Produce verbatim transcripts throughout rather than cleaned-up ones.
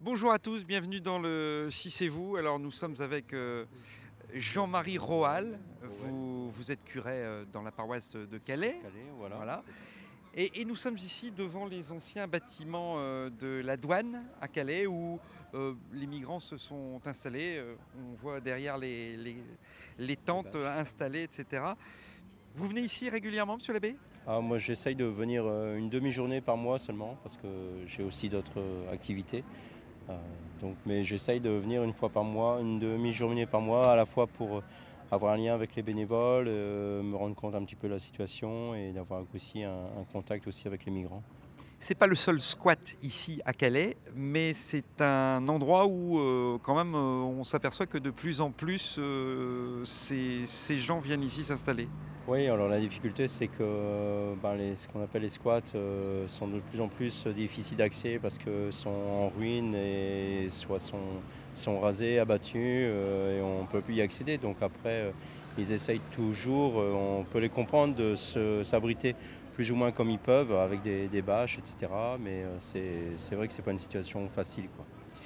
Bonjour à tous, bienvenue dans le Si c'est vous. Alors nous sommes avec euh, Jean-Marie Roal. Ouais, Vous, vous êtes curé euh, dans la paroisse de sur Calais. Calais, voilà, Voilà. c'est ça. Et, et nous sommes ici devant les anciens bâtiments euh, de la douane à Calais où euh, les migrants se sont installés. Euh, on voit derrière les, les- les Les tentes bâches. installées, et cetera. Vous venez ici régulièrement, monsieur l'abbé? Ah, moi, j'essaye de venir euh, une demi-journée par mois seulement, parce que j'ai aussi d'autres euh, activités. Euh, donc, mais j'essaye de venir une fois par mois, une demi-journée par mois, à la fois pour euh, avoir un lien avec les bénévoles, euh, me rendre compte un petit peu de la situation et d'avoir aussi un, un contact aussi avec les migrants. C'est pas le seul squat ici à Calais, mais c'est un endroit où euh, quand même euh, on s'aperçoit que de plus en plus euh, ces, ces gens viennent ici s'installer. Oui, alors la difficulté, c'est que ben, les, ce qu'on appelle les squats euh, sont de plus en plus difficiles d'accès parce que sont en ruine et soit sont, sont rasés, abattus euh, et on ne peut plus y accéder. Donc après, euh, ils essayent toujours, euh, on peut les comprendre, de se- s'abriter plus ou moins comme ils peuvent avec des, des bâches, et cetera. Mais euh, c'est c'est vrai que c'est pas une situation facile, quoi.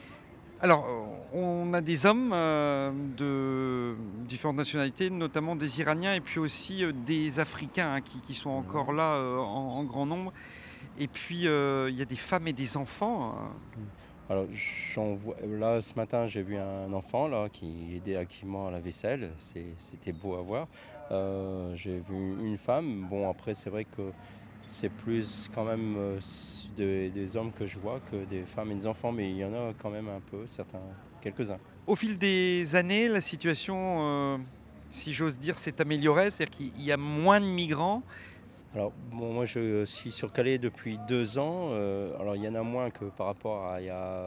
Alors euh, on a des hommes euh, de différentes nationalités, notamment des Iraniens et puis aussi euh, des Africains hein, qui, qui sont encore Mhm. là euh, en, en grand nombre. Et puis euh, il y a des femmes et des enfants. Hein. Mmh. Alors j'en vois là ce matin, j'ai vu un enfant là qui aidait activement à la vaisselle, c'est c'était beau à voir. Heu, j'ai vu une femme, bon après c'est vrai que c'est plus quand même, heu, s des des hommes que je vois que des femmes et des enfants, mais il y en a quand même un peu, certains quelques-uns. Au fil des années, la situation, euh, si j'ose dire, s'est améliorée, c'est-à-dire qu'il y a moins de migrants. Alors bon, moi je suis sur Calais depuis deux ans, heu, alors il y en a moins que par rapport à il y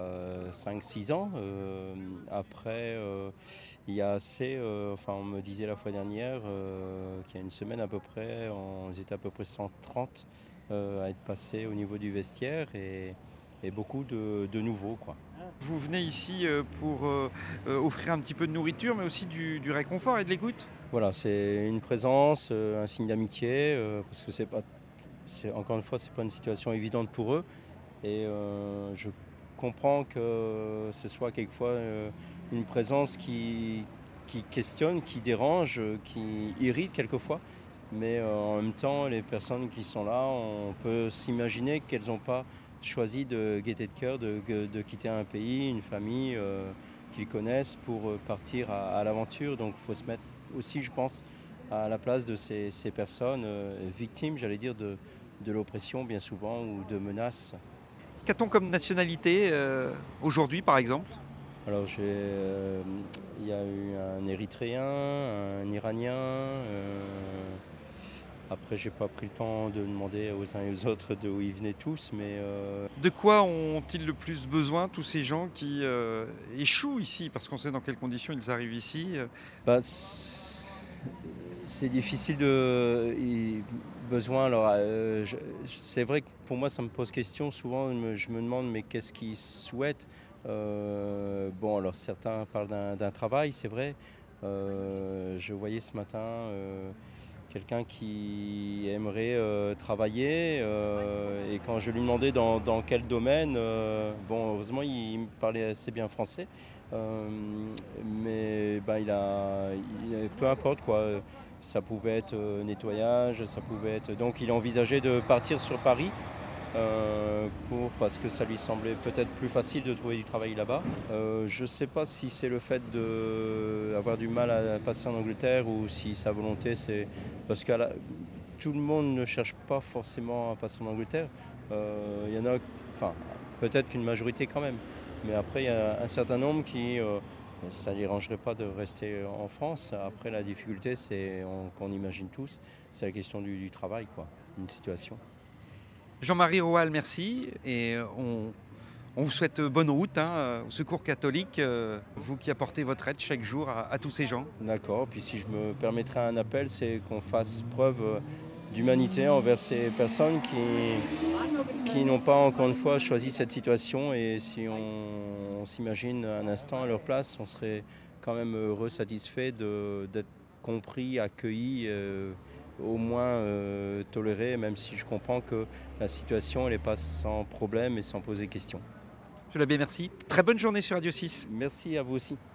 a cinq six ans. Hem, après, heu, il y a assez, heu, enfin on me disait la fois dernière, heu, qu'il y a une semaine à peu près, on était à peu près cent trente, heu, à être passés au niveau du vestiaire et et beaucoup de de nouveaux, quoi. Vous venez ici euh, pour euh, euh, offrir un petit peu de nourriture, mais aussi du, du réconfort et de l'écoute. Voilà, c'est une présence, heu, un signe d'amitié, heu, parce que c'est pas c'est encore une fois, c'est pas une situation évidente pour eux. Et euh, je comprends que ce soit quelquefois euh, une présence qui, qui questionne, qui dérange, euh, qui irrite quelquefois. Mais euh, en même temps, les personnes qui sont là, on peut s'imaginer qu'elles n'ont pas choisi de gaieté de cœur, de, de quitter un pays, une famille euh, qu'ils connaissent pour euh, partir à, à l'aventure. Donc il faut se mettre aussi, je pense, à la place de ces, ces personnes euh, victimes, j'allais dire, de, de l'oppression bien souvent ou de menaces. Qu'a-t-on comme nationalité euh, aujourd'hui, par exemple? Alors j'ai, euh, il y a eu un Érythréen, un Iranien. euh, après j'ai pas pris le temps de demander aux uns et aux autres d'où ils venaient tous, mais euh, De quoi ont-ils le plus besoin, tous ces gens qui euh, échouent ici? Parce qu'on sait dans quelles conditions ils arrivent ici. euh. bah, c'est c'est difficile de y- besoin. Alors euh, je- c'est vrai que pour moi ça me pose question. Souvent je me, je me demande mais qu'est-ce qu'ils souhaitent. Euh, bon alors certains parlent d'un d'un travail, c'est vrai. Euh, je voyais ce matin. euh, quelqu'un qui aimerait euh, travailler. Euh, et quand je lui demandais dans, dans quel domaine, euh, bon, heureusement, il, il me parlait assez bien français. Euh, mais bah, il a, il- peu importe quoi. Ça pouvait être euh, nettoyage, ça pouvait être. Donc, il envisageait de partir sur Paris euh, pour, parce que ça lui semblait peut-être plus facile de trouver du travail là-bas. Euh, je ne sais pas si c'est le fait d'avoir du mal à passer en Angleterre ou si sa volonté c'est... Parce que tout le monde ne cherche pas forcément à passer en Angleterre. Euh, Il y en a, enfin peut-être qu'une majorité quand même. Mais après il y a un certain nombre qui... euh, ça ne les dérangerait pas de rester en France. Après la difficulté c'est on- qu'on imagine tous, c'est la question du, du travail, quoi, une situation. Jean-Marie Roal, merci. Et euh, on, on vous souhaite euh, bonne route hein, euh, au Secours catholique, euh, vous qui apportez votre aide chaque jour à, à tous ces gens. D'accord. Puis si je me permettrais un appel, c'est qu'on fasse preuve euh, d'humanité envers ces personnes qui, qui n'ont pas encore une fois choisi cette situation. Et si on, on s'imagine un instant à leur place, on serait quand même heureux, satisfait de- d'être compris, accueilli, euh, au moins euh, toléré, même si je comprends que la situation elle n'est pas sans problème et sans poser question. Monsieur l'abbé, merci. Très bonne journée sur Radio six. Merci à vous aussi.